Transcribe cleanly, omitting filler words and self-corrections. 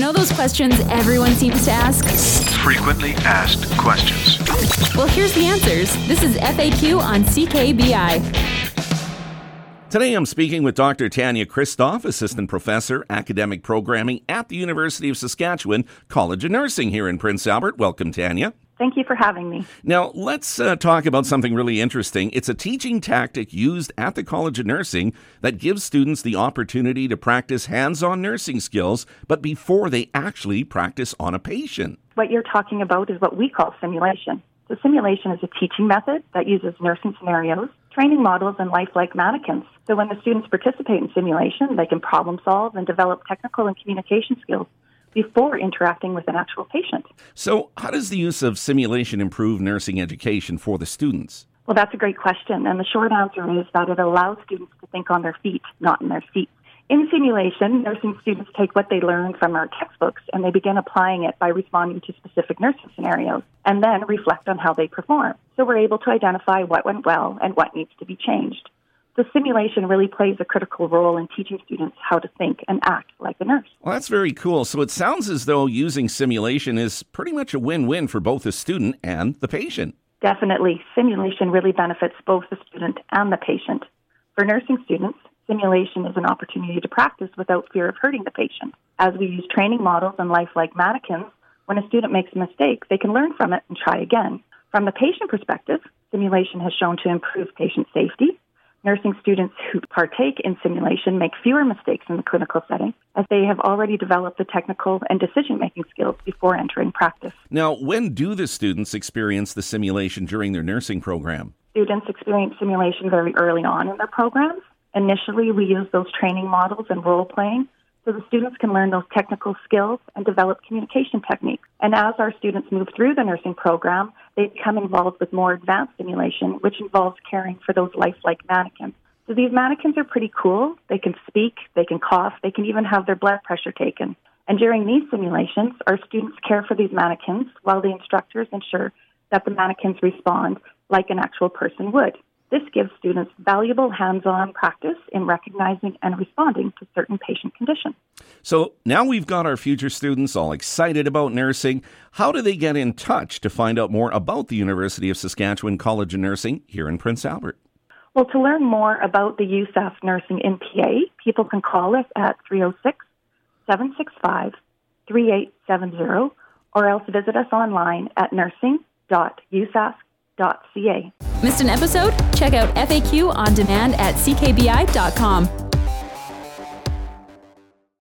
know those questions everyone seems to ask? Frequently asked questions. Well, here's the answers. This is FAQ on CKBI. Today I'm speaking with Dr. Tanya Kristof, Assistant Professor, Academic Programming at the University of Saskatchewan College of Nursing here in Prince Albert. Welcome, Tanya. Thank you for having me. Now, let's talk about something really interesting. It's a teaching tactic used at the College of Nursing that gives students the opportunity to practice hands-on nursing skills, but before they actually practice on a patient. What you're talking about is what we call simulation. So simulation is a teaching method that uses nursing scenarios, training models, and lifelike mannequins. So when the students participate in simulation, they can problem solve and develop technical and communication skills before interacting with an actual patient. So how does the use of simulation improve nursing education for the students? Well, that's a great question. And the short answer is that it allows students to think on their feet, not in their seats. In simulation, nursing students take what they learn from our textbooks and they begin applying it by responding to specific nursing scenarios and then reflect on how they perform. So we're able to identify what went well and what needs to be changed. The simulation really plays a critical role in teaching students how to think and act like a nurse. Well, that's very cool. So it sounds as though using simulation is pretty much a win-win for both the student and the patient. Definitely. Simulation really benefits both the student and the patient. For nursing students, simulation is an opportunity to practice without fear of hurting the patient. As we use training models and lifelike mannequins, when a student makes a mistake, they can learn from it and try again. From the patient perspective, simulation has shown to improve patient safety. Nursing students who partake in simulation make fewer mistakes in the clinical setting as they have already developed the technical and decision-making skills before entering practice. Now, when do the students experience the simulation during their nursing program? Students experience simulation very early on in their programs. Initially, we use those training models and role-playing so the students can learn those technical skills and develop communication techniques. And as our students move through the nursing program, they become involved with more advanced simulation, which involves caring for those lifelike mannequins. So these mannequins are pretty cool. They can speak, they can cough, they can even have their blood pressure taken. And during these simulations, our students care for these mannequins while the instructors ensure that the mannequins respond like an actual person would. This gives students valuable hands-on practice in recognizing and responding to certain patient conditions. So now we've got our future students all excited about nursing. How do they get in touch to find out more about the University of Saskatchewan College of Nursing here in Prince Albert? Well, to learn more about the USAS Nursing in PA, people can call us at 306-765-3870 or else visit us online at nursing.usas.ca. Missed an episode? Check out FAQ on demand at ckbi.com.